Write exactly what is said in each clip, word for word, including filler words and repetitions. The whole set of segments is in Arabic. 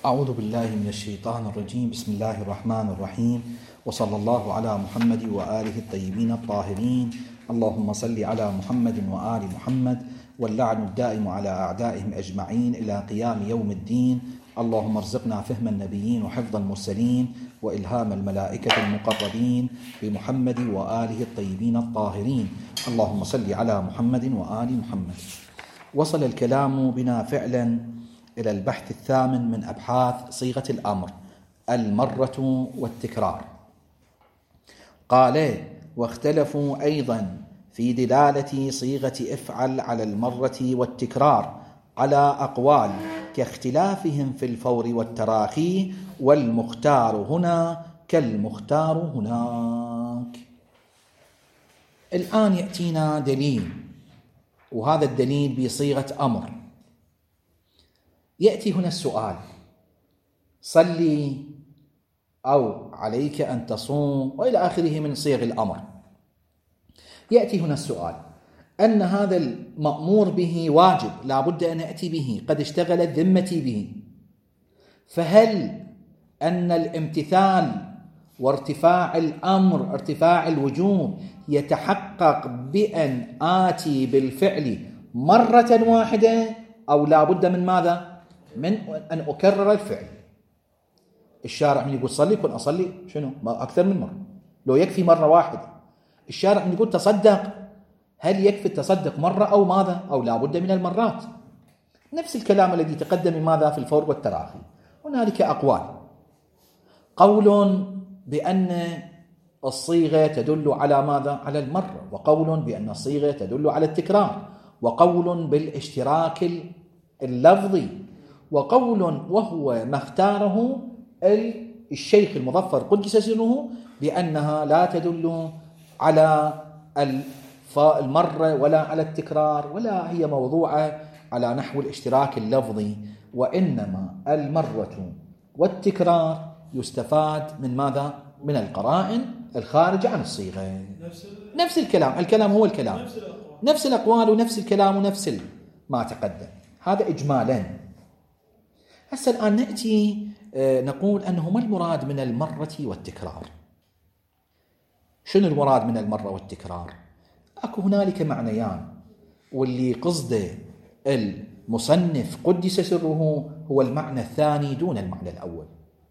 أعوذ بالله من الشيطان الرجيم. بسم الله الرحمن الرحيم، وصلى الله على محمد وآله الطيبين الطاهرين. اللهم صل على محمد وآل محمد، واللعن الدائم على أعدائهم أجمعين إلى قيام يوم الدين. اللهم ارزقنا فهم النبيين وحفظ المرسلين وإلهام الملائكة المقربين بمحمد وآله الطيبين الطاهرين. اللهم صل على محمد وآل محمد. وصل الكلام بنا فعلا إلى البحث الثامن من أبحاث صيغة الأمر، المرة والتكرار. قال: واختلفوا أيضا في دلالة صيغة افعل على المرة والتكرار على أقوال، كاختلافهم في الفور والتراخي، والمختار هنا كالمختار هناك. الآن يأتينا دليل، وهذا الدليل بصيغة أمر. يأتي هنا السؤال: صلي أو عليك أن تصوم وإلى آخره من صيغ الأمر. يأتي هنا السؤال أن هذا المأمور به واجب، لا بد أن أتي به، قد اشتغلت ذمتي به، فهل أن الامتثال وارتفاع الأمر ارتفاع الوجوب يتحقق بأن آتي بالفعل مرة واحدة، أو لا بد من ماذا؟ من أن أكرر الفعل. الشارع من يقول صلي كن أصلي شنو؟ ما أكثر من مرة، لو يكفي مرة واحدة. الشارع من يقول تصدق، هل يكفي التصدق مرة أو ماذا؟ أو لا بد من المرات. نفس الكلام الذي تقدم ماذا في الفور والتراخي. هنالك أقوال: قول بأن الصيغة تدل على ماذا؟ على المرة، وقول بأن الصيغة تدل على التكرار، وقول بالاشتراك اللفظي، وقول وهو ما اختاره الشيخ المظفر قدس سره بأنها لا تدل على المرة ولا على التكرار، ولا هي موضوعة على نحو الاشتراك اللفظي، وإنما المرة والتكرار يستفاد من ماذا؟ من القرائن الخارجة عن الصيغة. نفس الكلام، الكلام هو الكلام، نفس الأقوال ونفس الكلام ونفس ما تقدم. هذا إجمالا. هسه الآن نأتي نقول أنه ما المراد من المرة والتكرار؟ شنو المراد من المرة والتكرار؟ أكو هنالك معنيان، واللي قصده المصنف قدس سره هو المعنى الثاني دون المعنى الأول.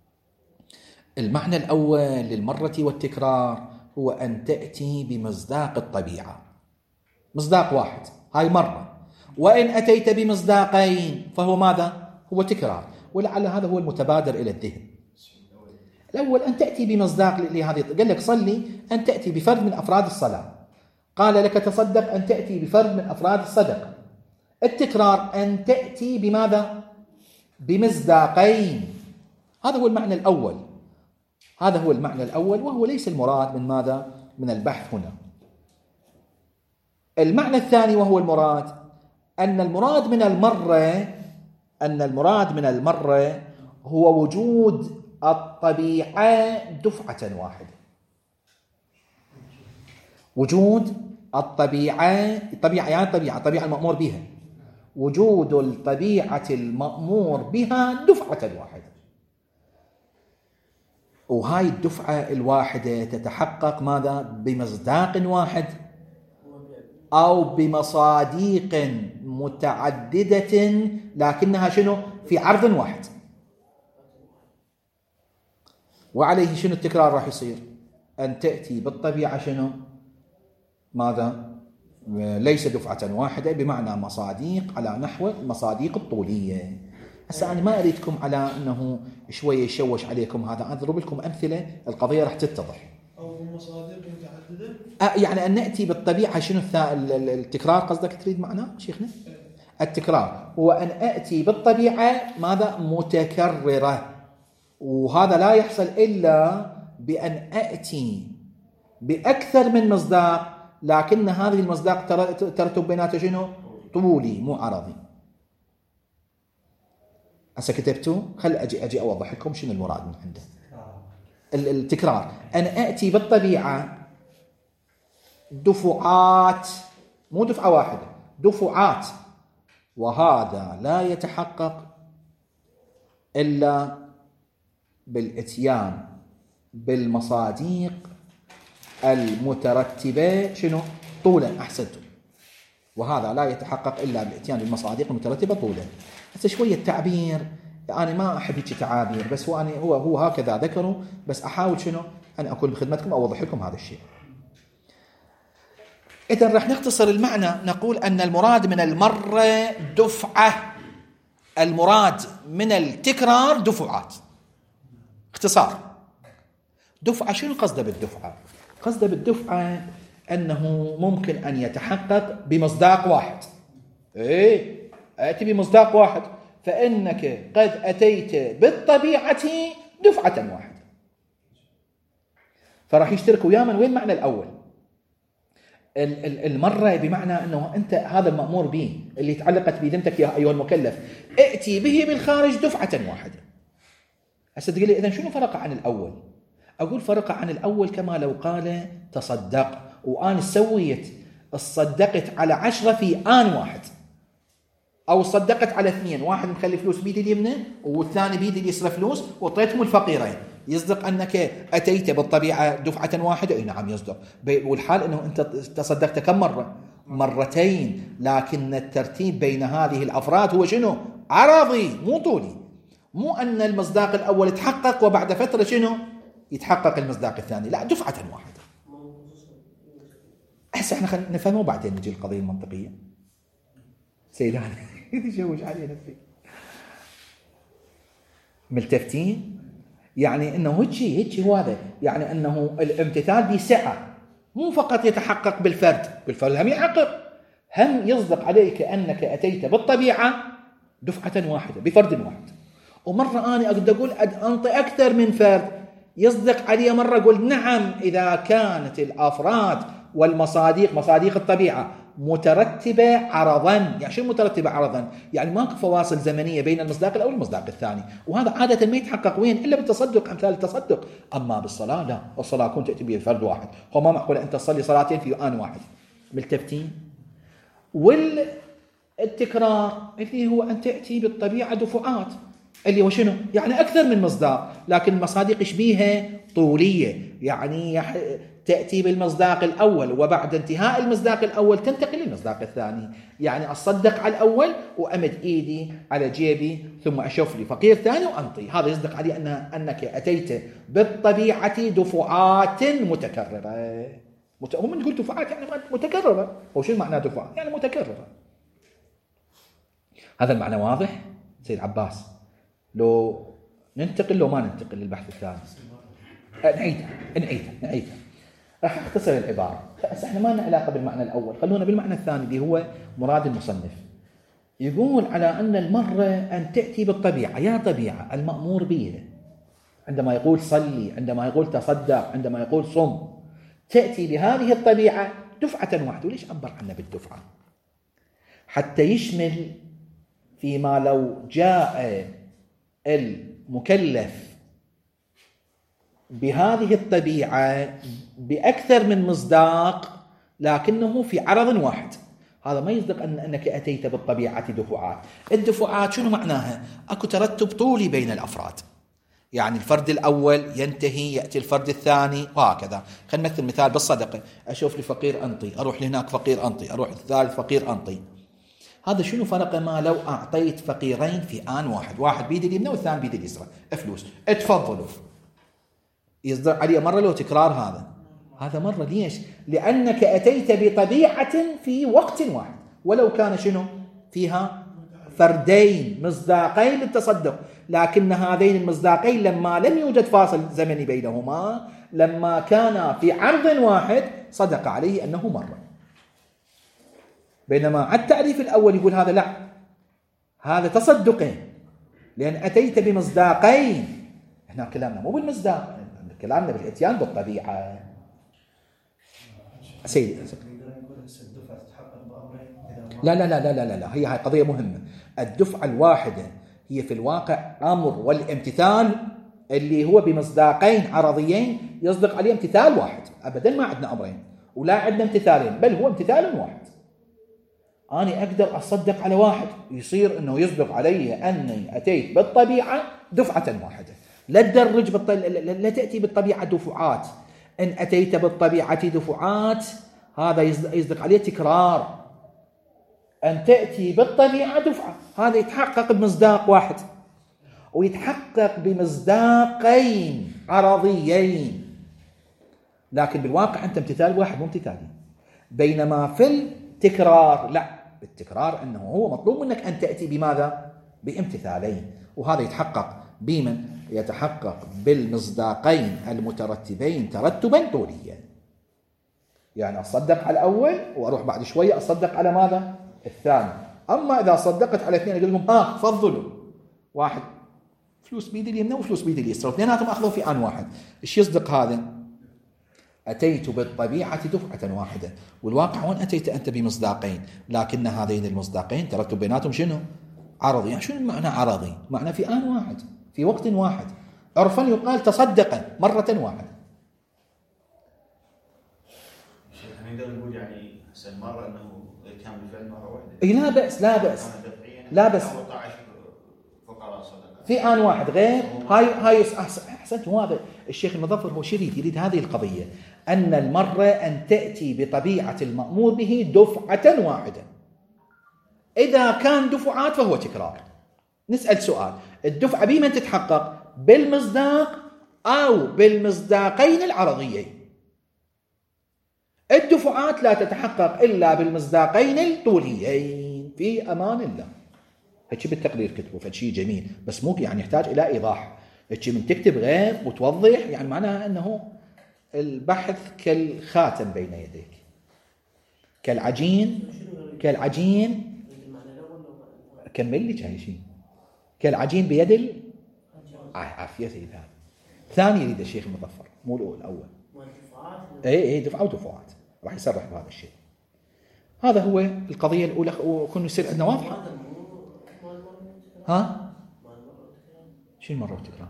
المعنى الأول للمرة والتكرار هو أن تأتي بمصداق الطبيعة، مصداق واحد، هاي مرة. وإن أتيت بمصداقين فهو ماذا؟ هو تكرار. ولعل هذا هو المتبادر إلى الذهن. الأول أن تأتي بمصداق لهذه، قال لك صلي أن تأتي بفرد من أفراد الصلاة، قال لك تصدق أن تأتي بفرد من أفراد الصدقة. التكرار أن تأتي بماذا؟ بمصداقين. هذا هو المعنى الأول، هذا هو المعنى الأول، وهو ليس المراد من ماذا؟ من البحث هنا. المعنى الثاني وهو المراد، أن المراد من المرة أن المراد من المرة هو وجود الطبيعة دفعة واحدة. وجود الطبيعة، الطبيعة يعني طبيعة الطبيعة المأمور بها، وجود الطبيعة المأمور بها دفعة واحدة. وهاي الدفعة الواحدة تتحقق ماذا؟ بمصداق واحد أو بمصاديق متعددة، لكنها شنو؟ في عرض واحد. وعليه شنو التكرار راح يصير؟ أن تأتي بالطبيعة شنو؟ ماذا؟ ليس دفعة واحدة، بمعنى مصاديق على نحو المصاديق الطولية. هسه أنا ما أريدكم على أنه شوية يشوش عليكم هذا، أضرب لكم أمثلة القضية راح تتضح. أو مصادر متعددة، أه يعني أن نأتي بالطبيعة شنو التكرار؟ قصدك تريد معناه شيخنا؟ التكرار هو أن أأتي بالطبيعة ماذا؟ متكررة، وهذا لا يحصل إلا بأن أأتي بأكثر من مصداق، لكن هذه المصداق ترتب بيناتها شنو؟ طولي مو عرضي. هسه كتبتوا، خل أجي أجي أوضح لكم شنو المراد من عنده. التكرار أن أأتي بالطبيعة دفعات، مو دفعة واحدة، دفعات، وهذا لا يتحقق إلا بالإتيان بالمصاديق المترتبة شنو؟ طولا. أحسنتم. وهذا لا يتحقق إلا بالإتيان بالمصاديق المترتبة طولا. بس شوية تعبير، أنا ما أحب هيك تعابير، بس هو أنا هو هو هكذا ذكروا، بس أحاول شنو أن أكون بخدمتكم أوضح لكم هذا الشيء. إذن رح نختصر المعنى، نقول أن المراد من المرة دفعة، المراد من التكرار دفعات. اختصار دفعة، شنو قصده بالدفعة؟ قصده بالدفعة أنه ممكن أن يتحقق بمصداق واحد. إيه، أتي بمصداق واحد، فإنك قد أتيت بالطبيعة دفعة واحدة. فراح يشترك ويا من وين معنى الأول؟ المرة بمعنى أنه أنت هذا المأمور به اللي تعلقت بذمتك يا أيها المكلف، ائتي به بالخارج دفعة واحدة. هسه تقول لي إذن شنو فرق عن الأول؟ أقول فرق عن الأول كما لو قال تصدق، وأنا سويت الصدقت على عشرة في آن واحد، أو صدقت على اثنين، واحد مخلي فلوس بيدي اليمنى والثاني بيدي اليسرى فلوس وطيتهم الفقيرين. يصدق أنك أتيت بالطبيعة دفعة واحدة؟ أي نعم يصدق. والحال أنه أنت تصدقت كم مرة؟ مرتين، لكن الترتيب بين هذه الأفراد هو شنو؟ عرضي مو طولي. مو أن المصداق الأول تحقق وبعد فترة شنو؟ يتحقق المصداق الثاني، لا، دفعة واحدة. هسه احنا خلينا نفهمه وبعدين نجي القضية المنطقية. سيدان يتشوش علينا فيه. ملتفتين؟ يعني انه هيجي هيجي هو هذا، يعني انه الامتثال بسعة، مو فقط يتحقق بالفرد، بالفرد هم يحقق، هم يصدق عليك انك اتيت بالطبيعة دفعة واحدة بفرد واحد. ومرة انا اقدر اقول انطي اكثر من فرد، يصدق علي مرة اقول نعم اذا كانت الافراد والمصاديق، مصاديق الطبيعة، مترتبة عرضا. يعني شو مترتبة عرضا؟ يعني ماكو فواصل زمنية بين المصداق الأول والمصداق الثاني، وهذا عادة ما يتحقق وين؟ إلا بالتصدق، أمثال التصدق. أما بالصلاة لا، الصلاة كنت تأتي به فرد واحد، هو ما معقول أن تصلي صلاتين في آن واحد. ملتفتين؟ والتكرار اللي هو أن تأتي بالطبيعة دفعات، اللي هو شنو؟ يعني أكثر من مصداق، لكن المصادق يشبيها طولية، يعني يح... تأتي بالمصداق الأول وبعد انتهاء المصداق الأول تنتقل للمصداق الثاني. يعني أصدق على الأول وأمد إيدي على جيبي ثم أشوف لي فقير ثاني وأنطي، هذا يصدق علي أن أنك أتيت بالطبيعة دفعات متكررة. مت... هم نقول دفعات يعني متكررة، هو شو معنى دفعات؟ يعني متكررة. هذا المعنى واضح سيد عباس؟ لو ننتقل لو ما ننتقل للبحث الثاني؟ نعيدها نعيدها نعيدها راح اختصر العبارة. بس احنا ما لنا علاقة بالمعنى الأول، خلونا بالمعنى الثاني اللي هو مراد المصنف. يقول على أن المرة أن تأتي بالطبيعة، يا طبيعة المأمور به، عندما يقول صلي، عندما يقول تصدق، عندما يقول صم، تأتي بهذه الطبيعة دفعة واحدة. وليش عبر عنها بالدفعة؟ حتى يشمل فيما لو جاء المكلف بهذه الطبيعة بأكثر من مصداق لكنه في عرض واحد. هذا ما يصدق أن أنك أتيت بالطبيعة دفعات. الدفعات شنو معناها؟ أكو ترتب طولي بين الأفراد، يعني الفرد الأول ينتهي يأتي الفرد الثاني وهكذا. خلينا نمثل مثال بالصدقة، أشوف لي فقير أنطي، أروح لهناك فقير أنطي، أروح للثالث فقير أنطي. هذا شنو فرق ما لو أعطيت فقيرين في آن واحد، واحد بيد اليمنى والثاني بيد اليسرى فلوس، اتفضلوا. يصدر علي مرة لو تكرار هذا هذا مرة. ليش؟ لأنك أتيت بطبيعة في وقت واحد، ولو كان شنو فيها فردين مصداقين للتصدق، لكن هذين المصداقين لما لم يوجد فاصل زمني بينهما، لما كان في عرض واحد صدق عليه أنه مرة. بينما على التعريف الأول يقول هذا لا، هذا تصدقين، لأن أتيت بمصداقين. احنا كلامنا مو بالمصداق، كلامنا بالاتيان بالطبيعة. سيدي لا لا لا لا لا لا هي هاي قضية مهمة. الدفعة الواحدة هي في الواقع أمر، والامتثال اللي هو بمصداقين عرضيين يصدق عليه امتثال واحد. أبدا ما عندنا أمرين ولا عندنا امتثالين، بل هو امتثال واحد. أنا أقدر أصدق على واحد، يصير أنه يصدق علي أني أتيت بالطبيعة دفعة واحدة. لا تدرج بالط... لا تأتي بالطبيعة دفعات. إن أتيت بالطبيعة دفعات هذا يصدق عليه تكرار. أن تأتي بالطبيعة دفعة هذا يتحقق بمصداق واحد، ويتحقق بمصداقين عرضيين، لكن بالواقع أنت امتثال واحد مو امتثالين. بينما في التكرار لا، بالتكرار أنه هو مطلوب منك أن تأتي بماذا؟ بامتثالين، وهذا يتحقق بمن؟ يتحقق بالمصداقين المترتبين ترتبا طوليا. يعني أصدق على الأول وأروح بعد شوية أصدق على ماذا؟ الثاني. أما إذا صدقت على اثنين أقول لهم ها تفضلوا، واحد فلوس بيد اليمنى وفلوس بيد اليسرى واثنيناتهم أخذوا في آن واحد، إيش يصدق هذا؟ أتيت بالطبيعة دفعة واحدة، والواقع وين أتيت أنت بمصداقين، لكن هذين المصداقين ترتب بيناتهم شنو؟ عرضي. يعني شنو المعنى عرضي؟ معنى في آن واحد، في وقت واحد. عرفا يقال تصدق مرة واحدة. شيخ نقدر نقول يعني هسه مرة أنه كان بالفعل مرة واحدة. إيه لا بأس لا بأس لا بأس في آن واحد غير هاي هاي أحسنت. هذا الشيخ المظفر هو شريد يريد هذه القضية، أن المرة أن تأتي بطبيعة المأمور به دفعة واحدة. إذا كان دفعات فهو تكرار. نسأل سؤال، الدفعة بمن تتحقق؟ بالمصداق أو بالمصداقين العرضيين؟ الدفعات لا تتحقق إلا بالمصداقين الطوليين. في أمان الله. هالشي بالتقرير كتبه فشي جميل، بس مو يعني يحتاج إلى إيضاح. هالشي من تكتب غير وتوضح يعني معناها أنه البحث كالخاتم بين يديك، كالعجين كالعجين كمل لي هاي شيء كالعجين بيد ال عافية سيد. هذا ثاني يريد الشيخ المظفر مو الأول الأول. اي اي دفعة ودفعات راح يصرح بهذا الشيء. هذا هو القضية الأولى، وكن يصير عندنا واضحة. ها شو المرة والتكرار؟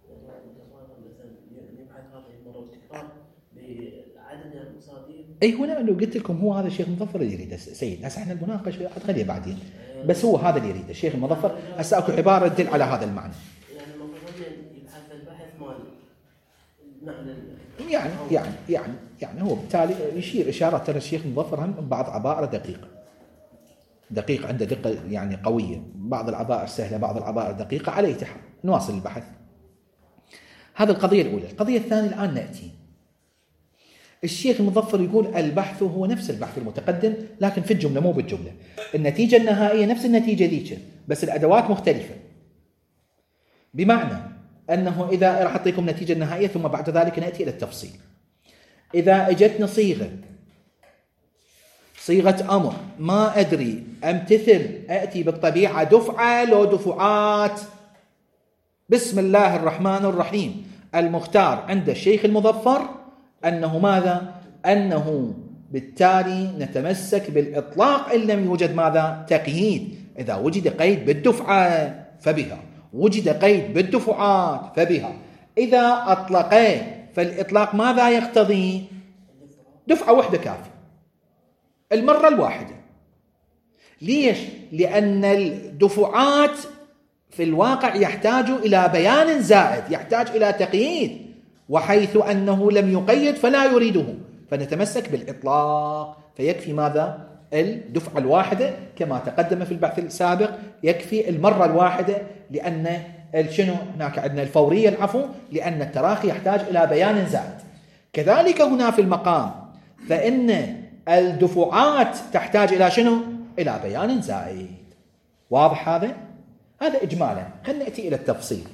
اي هنا لو قلت لكم هو هذا الشيخ المظفر اللي يريده سيد. هسه احنا المناقشه خليها بعدين، بس هو هذا اللي يريده الشيخ المظفر. هسه اكو عباره تدل على هذا المعنى. يعني المفروض يبحث البحث مال المعنى يعني يعني يعني يعني هو بالتالي يشير اشاره. ترى الشيخ المظفر هم بعض عباره دقيقه دقيقه عنده دقه يعني قويه، بعض العبائر سهله بعض العبائر دقيقه. عليه تحرك نواصل البحث. هذه القضيه الاولى. القضيه الثانيه الان ناتي. الشيخ المظفر يقول البحث هو نفس البحث المتقدم لكن في الجملة مو بالجملة. النتيجة النهائية نفس النتيجة ذيك بس الأدوات مختلفة. بمعنى أنه إذا راح أعطيكم نتيجة النهائية ثم بعد ذلك نأتي إلى التفصيل. إذا أجتنا صيغة صيغة أمر ما أدري أمتثل أأتي بالطبيعة دفعة لو دفعات. بسم الله الرحمن الرحيم. المختار عند الشيخ المظفر أنه ماذا؟ أنه بالتالي نتمسك بالإطلاق إن لم يوجد ماذا؟ تقييد. إذا وجد قيد بالدفعة فبها، وجد قيد بالدفعات فبها. إذا أطلقه فالإطلاق ماذا يقتضي؟ دفعة واحدة كافية، المرة الواحدة. ليش؟ لأن الدفعات في الواقع يحتاج إلى بيان زائد، يحتاج إلى تقييد، وحيث أنه لم يقيد فلا يريده، فنتمسك بالإطلاق فيكفي ماذا؟ الدفعة الواحدة كما تقدم في البحث السابق، يكفي المرة الواحدة. لأن شنو هناك عندنا الفورية العفو، لأن التراخي يحتاج إلى بيان زائد. كذلك هنا في المقام فإن الدفعات تحتاج إلى شنو؟ إلى بيان زائد. واضح هذا؟ هذا إجمالا. خلينا نأتي إلى التفصيل.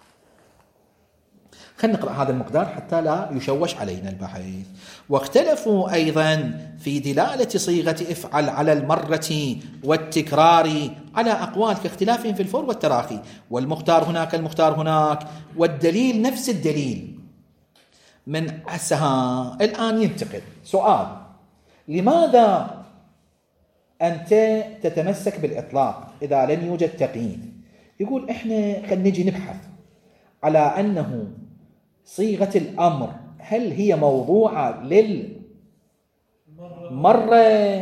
خلينا نقرأ هذا المقدار حتى لا يشوش علينا البحث. واختلفوا أيضا في دلالة صيغة افعل على المرة والتكرار على أقوال كاختلافهم في الفور والتراخي، والمختار هناك المختار هناك، والدليل نفس الدليل. من هسه الآن ينتقل سؤال: لماذا أنت تتمسك بالإطلاق إذا لم يوجد تقييد؟ يقول إحنا خلينا نجي نبحث على أنه صيغة الأمر هل هي موضوعة للمرة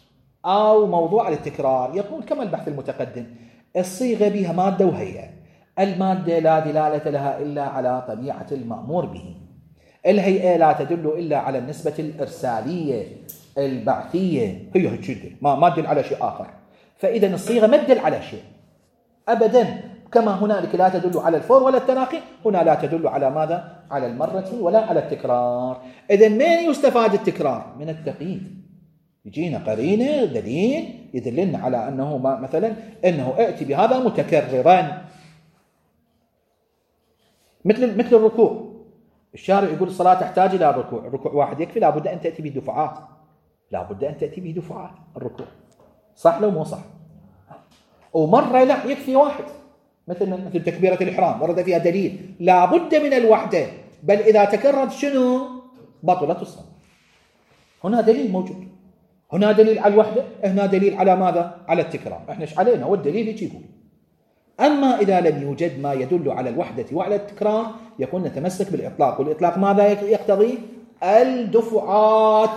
أو موضوعة للتكرار. يقول كما البحث المتقدم الصيغة بها مادة وهيئة. المادة لا دلالة لها إلا على طبيعة المأمور به. الهيئة لا تدل إلا على النسبة الإرسالية البعثية، هي هيك ما ما تدل على شيء آخر. فإذا الصيغة ما تدل على شيء أبدا، كما هنالك لا تدل على الفور ولا التراخي، هنا لا تدل على ماذا؟ على المرة ولا على التكرار. إذا من يستفاد التكرار؟ من التقييد. يجينا قرينة دليل يدلنا على أنه مثلا أنه ائتي بهذا متكررا، مثل مثل الركوع. الشارع يقول الصلاة تحتاج إلى الركوع، الركوع واحد يكفي؟ لابد أن تأتي به دفعات، لابد أن تأتي به دفعات الركوع، صح لو مو صح؟ ومرة لا يكفي واحد، مثل مثل تكبيرة الإحرام ورد فيها دليل لابد من الوحدة، بل إذا تكررت شنو؟ بطلت الصلاة. هنا دليل موجود، هنا دليل على الوحدة، هنا دليل على ماذا؟ على التكرار. احنا ايش علينا؟ والدليل هيك يقول. أما إذا لم يوجد ما يدل على الوحدة وعلى التكرار يكون نتمسك بالإطلاق، والإطلاق ماذا يقتضي؟ الدفعات.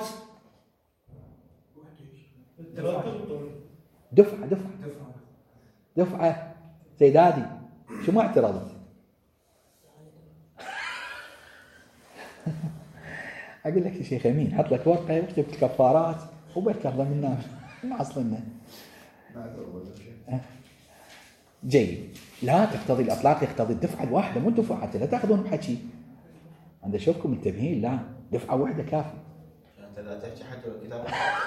دفعة دفعة دفعة سيدادي، شو ما اعترضت؟ أقول لك يا شيخ أمين حط لك ورقة واكتب الكفارات وبركة أفضل منا معصلنا. جيد، لا تقتضي الأطلاق، يقتضي الدفعة الواحدة مو الدفعة، لا تأخذون بحكي. عند أشوفكم منتبهين، لا دفعة واحدة كافي. أنت لا تحكي حتى الكتاب.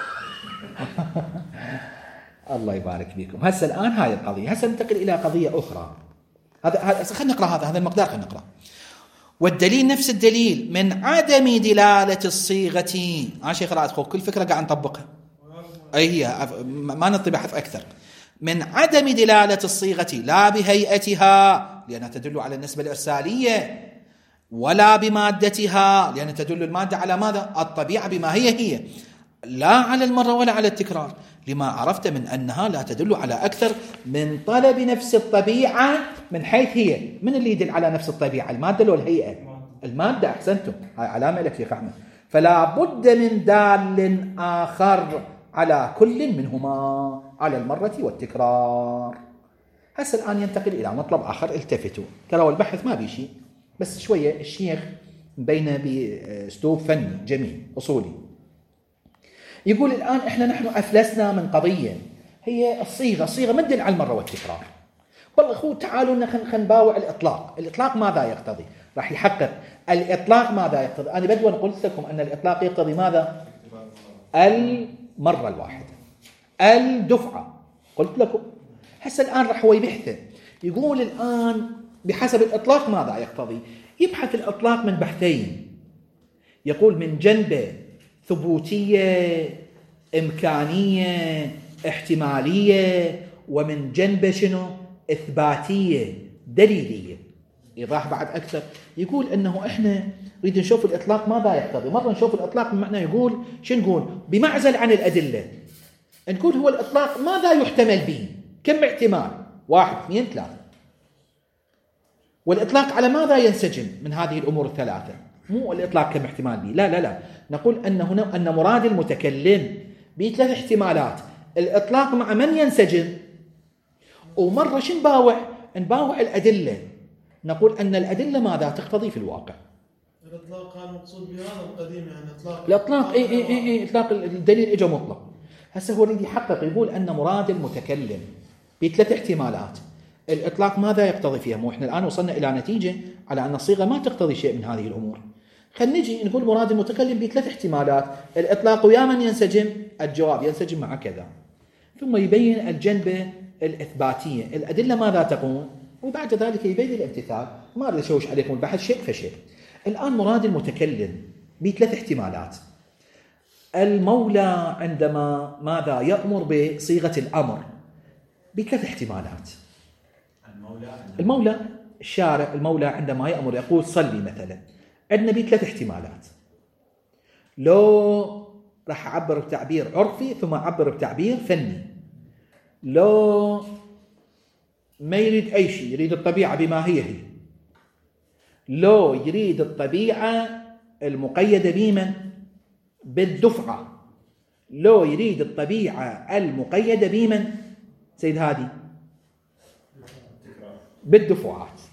الله يبارك فيكم. هسه الآن هاي القضية، هسه ننتقل إلى قضية أخرى. هذا هذا خلينا نقرأ هذا هذا المقدار، خلينا نقرأ. والدليل نفس الدليل من عدم دلالة الصيغة. ها شيخ رائد خو كل فكرة قاعد نطبقها، أي هي ما نطي بحث أكثر. من عدم دلالة الصيغة لا بهيئتها لأنها تدل على النسبة الإرسالية، ولا بمادتها لأن تدل المادة على ماذا؟ الطبيعة بما هي هي، لا على المرة ولا على التكرار، لما عرفت من أنها لا تدل على أكثر من طلب نفس الطبيعة من حيث هي. من اللي يدل على نفس الطبيعة؟ المادة ولا الهيئة؟ المادة. أحسنتم، هاي علامة لك شيخ أحمد. فلا بد من دال آخر على كل منهما على المرة والتكرار. هسه الآن ينتقل إلى مطلب آخر. التفتوا، ترى البحث ما بيشي، بس شوية الشيخ بين بأسلوب فني جميل أصولي. يقول الآن إحنا نحن أفلسنا من قضية هي الصيغة. الصيغة ما تدل على المرة والتكرار. والله أخو تعالوا خلينا نباوع الإطلاق. الإطلاق ماذا يقتضي؟ راح يحقق الإطلاق ماذا يقتضي. أنا بدون قلت لكم أن الإطلاق يقتضي ماذا؟ المرة الواحدة، الدفعة، قلت لكم. هسه الآن راح هو يبحثه، يقول الآن بحسب الإطلاق ماذا يقتضي. يبحث الإطلاق من بحثين، يقول من جنبه ثبوتية، إمكانية، احتمالية، ومن جنبه شنو؟ إثباتية، دليلية. إيضاح بعد أكثر، يقول أنه إحنا نريد نشوف الإطلاق ماذا يقتضي. مرة نشوف الإطلاق بمعنى يقول شو نقول؟ بمعزل عن الأدلة، نقول هو الإطلاق ماذا يحتمل به؟ كم احتمال؟ واحد اثنين ثلاثة. والإطلاق على ماذا ينسجم من هذه الأمور الثلاثة؟ مو الإطلاق كم احتمال به، لا لا لا، نقول أن هنا أن مراد المتكلم بثلاث احتمالات. الإطلاق مع من ينسجم؟ ومرة شو نباوع؟ نباوع الأدلة، نقول أن الأدلة ماذا تقتضي في الواقع. الإطلاق كان مقصود بهذا القديم، يعني إطلاق الإطلاق إيه إيه إيه إيه إطلاق الدليل إجا مطلق. هسه هو يريد يحقق، يقول أن مراد المتكلم بثلاث احتمالات. الإطلاق ماذا يقتضي فيها؟ مو إحنا الآن وصلنا إلى نتيجة على أن الصيغة ما تقتضي شيء من هذه الأمور. خلينا نجي نقول مراد المتكلم بثلاث احتمالات. الإطلاق ويا من ينسجم؟ الجواب ينسجم مع كذا. ثم يبين الجنبة الإثباتية، الأدلة ماذا تقول، وبعد ذلك يبين الامتثال. ما أريد أشوش عليكم البحث شيء فشيء. الآن مراد المتكلم بثلاث احتمالات. المولى عندما ماذا يأمر بصيغة الأمر بثلاث احتمالات. المولى المولى الشارع، المولى عندما يأمر يقول صلي مثلا، عندنا بثلاث احتمالات. لو راح أعبر بتعبير عرفي ثم أعبر بتعبير فني. لو ما يريد أي شيء، يريد الطبيعة بما هي هي. لو يريد الطبيعة المقيدة بمن؟ بالدفعة. لو يريد الطبيعة المقيدة بمن؟ سيد هادي بالدفعات.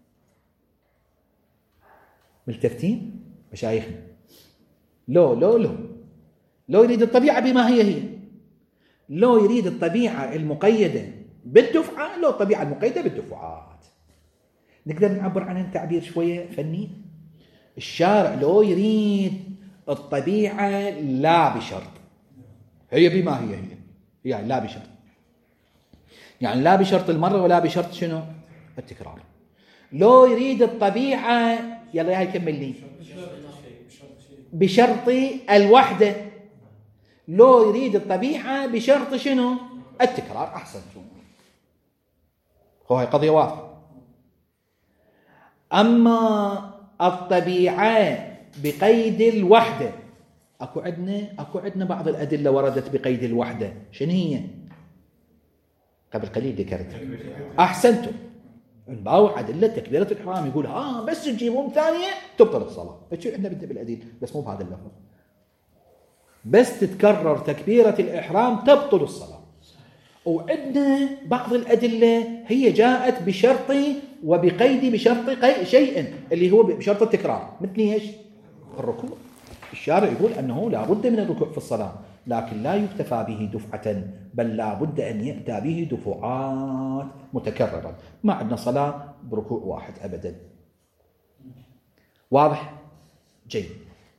ملتفتين مشايخنا؟ لو لو لو لو يريد الطبيعة بما هي هي، لو يريد الطبيعة المقيدة بالدفعة، لو الطبيعة المقيدة بالدفعات. نقدر نعبر عن تعبير شوية فني. الشارع لو يريد الطبيعة لا بشرط، هي بما هي هي، يعني لا بشرط، يعني لا بشرط المرة ولا بشرط شنو؟ التكرار. لو يريد الطبيعة، يلا هاي كمل لي، بشرط الوحدة. لو يريد الطبيعة بشرط شنو؟ التكرار. أحسنتم، هو هاي قضية واضحة. أما الطبيعة بقيد الوحدة، أكو عندنا أكو عندنا بعض الأدلة وردت بقيد الوحدة. شنو هي؟ قبل قليل ذكرت. أحسنتم، نباوع أدلة تكبيرة الإحرام، يقول آه بس تجيبون ثانية تبطل الصلاة. فشو إحنا بدنا بالأدلة، بس مو بهذا اللفظ. بس تتكرر تكبيرة الإحرام تبطل الصلاة. وعندنا بعض الأدلة هي جاءت بشرط وبقيد بشرط شيء اللي هو بشرط التكرار. مثل ايش؟ الركوع. الشارع يقول أنه لا بد من الركوع في الصلاة، لكن لا يكتفى به دفعة، بل لا بد أن يأتى به دفعات متكررة. ما عندنا صلاة بركوع واحد أبدا. واضح؟ جيد.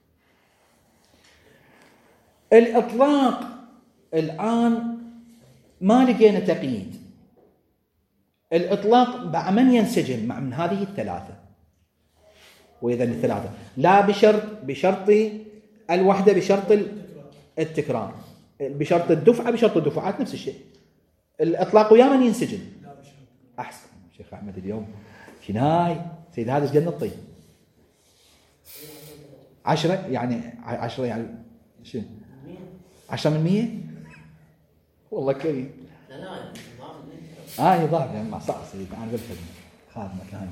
الإطلاق الآن ما لقينا تقييد. الإطلاق مع من ينسجم؟ مع من هذه الثلاثة. وإذا الثلاثة لا بشرط بشرط الوحدة، بشرط التكرار، بشرط الدفعة، بشرط الدفعات، نفس الشيء. الإطلاق ويا من ينسجم؟ أحسن شيخ أحمد اليوم شناي سيد هذا جنة الطيب. عشرة يعني عشرة يعني شنو؟ عشرة من مية. والله كريم. لا لا آه يضاف يعني ما صار سيد أنا بالخدمة خادمك هاي.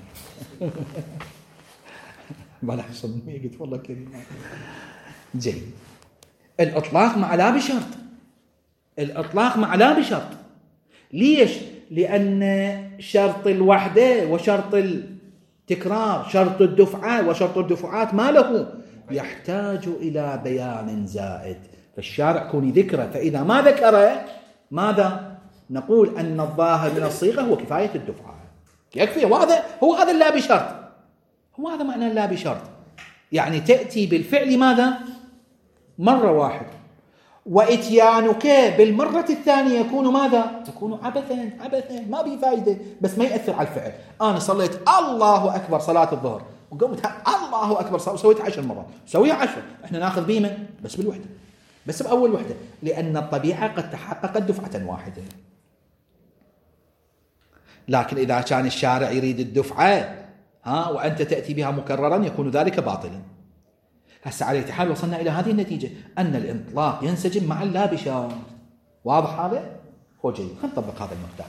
ما له عشرة من مية قلت والله كريم. جيد. الإطلاق مع لا بشرط. الإطلاق مع لا بشرط. ليش؟ لأن شرط الوحدة وشرط التكرار، شرط الدفعة وشرط الدفعات ما له، يحتاج إلى بيان زائد. فالشارع كوني ذكره، فإذا ما ذكره ماذا؟ نقول أن الظاهر من الصيغة هو كفاية الدفعة، يكفي. وهذا هو هذا لا بشرط، هو هذا معنى لا بشرط. يعني تأتي بالفعل ماذا؟ مرة واحدة، وإتيانك بالمرة الثانية يكون ماذا؟ تكون عبثا عبثا ما به فائدة، بس ما يأثر على الفعل. أنا صليت الله أكبر صلاة الظهر وقمت الله أكبر سويت عشر مرات، سويها عشر، إحنا ناخذ بيمن بس بالوحدة، بس بأول وحدة، لأن الطبيعة قد تحققت دفعة واحدة. لكن إذا كان الشارع يريد الدفعة ها وأنت تأتي بها مكررا يكون ذلك باطلا. هسه على حال وصلنا إلى هذه النتيجة أن الإطلاق ينسجم مع اللا بشرط. واضح هذا؟ هو جيد. خلينا نطبق هذا المقدار.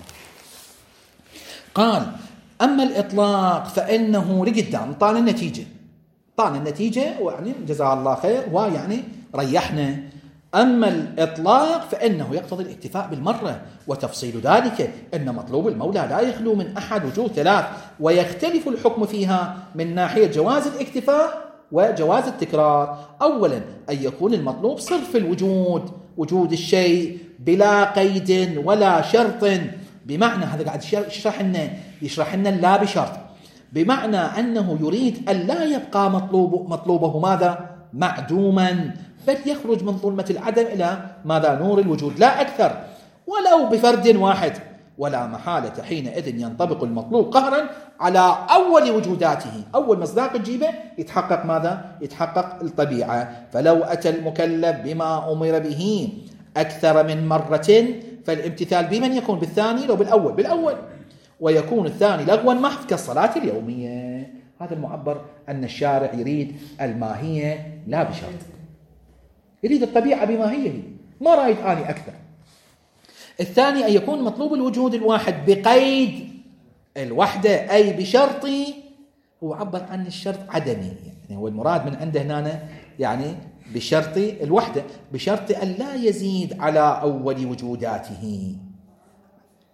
قال أما الإطلاق فإنه لقدام طال النتيجة، طال النتيجة ويعني جزاه الله خير ويعني ريحنا. أما الإطلاق فإنه يقتضي الاكتفاء بالمرة، وتفصيل ذلك أن مطلوب المولى لا يخلو من أحد وجوه ثلاث، ويختلف الحكم فيها من ناحية جواز الاكتفاء وجواز التكرار. أولا أن يكون المطلوب صرف الوجود، وجود الشيء بلا قيد ولا شرط، بمعنى هذا قاعد يشرح لنا يشرح لنا لا بشرط، بمعنى أنه يريد أن لا يبقى مطلوب مطلوبه ماذا؟ معدوما، بل يخرج من ظلمة العدم إلى ماذا؟ نور الوجود، لا أكثر، ولو بفرد واحد. ولا محالة حينئذ ينطبق المطلوب قهرا على أول وجوداته، أول مصداق تجيبه يتحقق ماذا؟ يتحقق الطبيعة. فلو أتى المكلف بما أمر به أكثر من مرة فالامتثال بمن يكون؟ بالثاني لو بالأول؟ بالأول. ويكون الثاني لغوا محض كالصلاة اليومية. هذا المعبر أن الشارع يريد الماهية لا بشرط، يريد الطبيعة بما هي هي، ما رايد آني أكثر. الثاني أن يكون مطلوب الوجود الواحد بقيد الوحدة، أي بشرط، هو عبر عن الشرط عدمي، يعني هو المراد من عنده هنا يعني بشرط الوحدة، بشرط أن لا يزيد على أول وجوداته.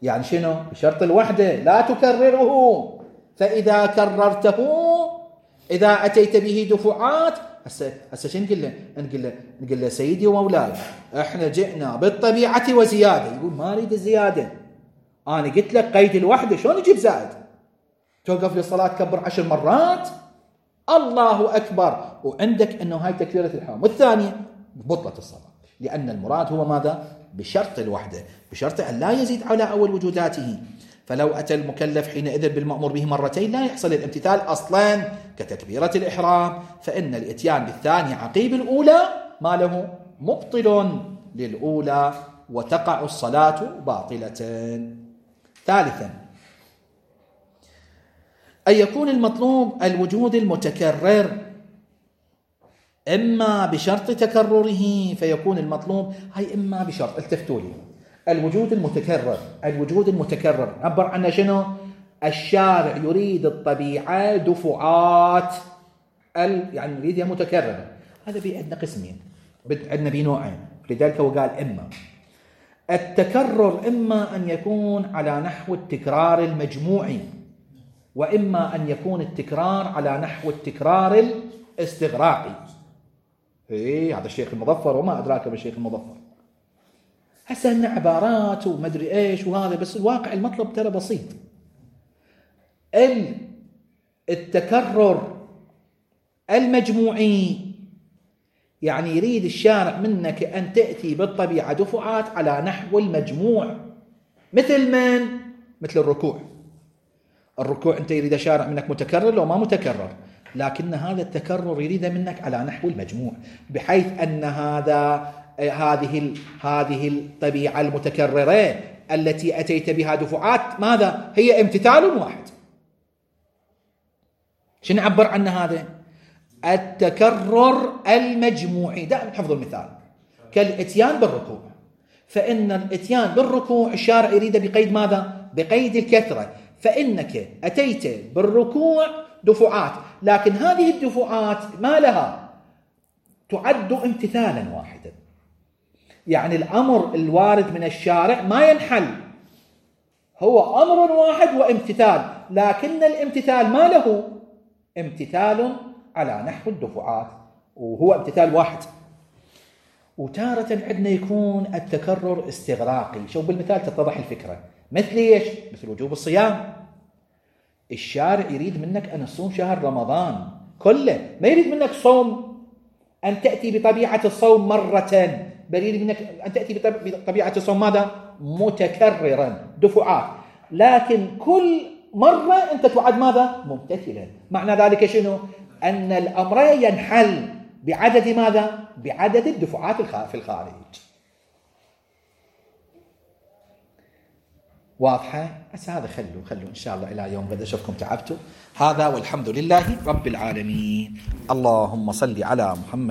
يعني شنو؟ بشرط الوحدة، لا تكرره، فإذا كررته إذا أتيت به دفعات. هسه هسه شو نقول له؟ نقول له نقول له سيدي ومولاي احنا جئنا بالطبيعة وزيادة. يقول ما اريد الزيادة، انا قلت لك قيد الوحدة، شلون اجيب زائد؟ توقف لي الصلاة تكبر عشر مرات، الله أكبر، وعندك أنه هاي تكبيرة الإحرام، والثانية بطلت الصلاة، لأن المراد هو ماذا؟ بشرط الوحدة، بشرط أن لا يزيد على أول وجوداته. فلو أتى المكلف حينئذ بالمأمور به مرتين لا يحصل الامتثال أصلا كتكبيرة الإحرام، فإن الإتيان بالثانية عقيب الأولى ما له مبطل للأولى وتقع الصلاة باطلة. ثالثا أن يكون المطلوب الوجود المتكرر، إما بشرط تكرره فيكون المطلوب هاي إما بشرط، التفتوا لي الوجود المتكرر. الوجود المتكرر عبر عنه شنو؟ الشارع يريد الطبيعة دفعات ال... يعني يريدها متكررة. هذا في عندنا قسمين، عندنا بنوعين، لذلك هو قال إما التكرر إما أن يكون على نحو التكرار المجموعي، وإما أن يكون التكرار على نحو التكرار الاستغراقي. إيه هذا الشيخ المظفر وما أدراك بالشيخ المظفر. هسه لنا عبارات ومدري إيش وهذا، بس الواقع المطلب ترى بسيط. التكرر المجموعي يعني يريد الشارع منك أن تأتي بالطبيعة دفعات على نحو المجموع، مثل من؟ مثل الركوع. الركوع أنت يريد الشارع منك متكرر لو ما متكرر، لكن هذا التكرر يريد منك على نحو المجموع، بحيث أن هذا هذه هذه الطبيعة المتكررة التي أتيت بها دفعات ماذا؟ هي امتثال واحد. شنو نعبر عنه هذا؟ التكرر المجموعي. دائما حفظ المثال كالاتيان بالركوع، فإن الاتيان بالركوع الشارع يريد بقيد ماذا؟ بقيد الكثرة، فإنك أتيت بالركوع دفعات، لكن هذه الدفعات ما لها تعد امتثالا واحدا، يعني الأمر الوارد من الشارع ما ينحل، هو أمر واحد وامتثال، لكن الامتثال ما له امتثال على نحو الدفعات، وهو امتثال واحد. وتارة عندنا يكون التكرر استغراقي. شوف بالمثال تتضح الفكرة. مثل ايش؟ مثل وجوب الصيام. الشارع يريد منك أن تصوم شهر رمضان كله، ما يريد منك صوم أن تأتي بطبيعة الصوم مرة، بل يريد منك أن تأتي بطبيعة الصوم ماذا؟ متكررا دفعات، لكن كل مرة أنت تعد ماذا؟ ممتثلا. معنى ذلك شنو؟ أن الأمر ينحل بعدد ماذا؟ بعدد الدفعات في الخارج. واضحة؟ بس هذا خلوا خلوا إن شاء الله إلى يوم غد أشوفكم تعبتوا. هذا والحمد لله رب العالمين. اللهم صل على محمد.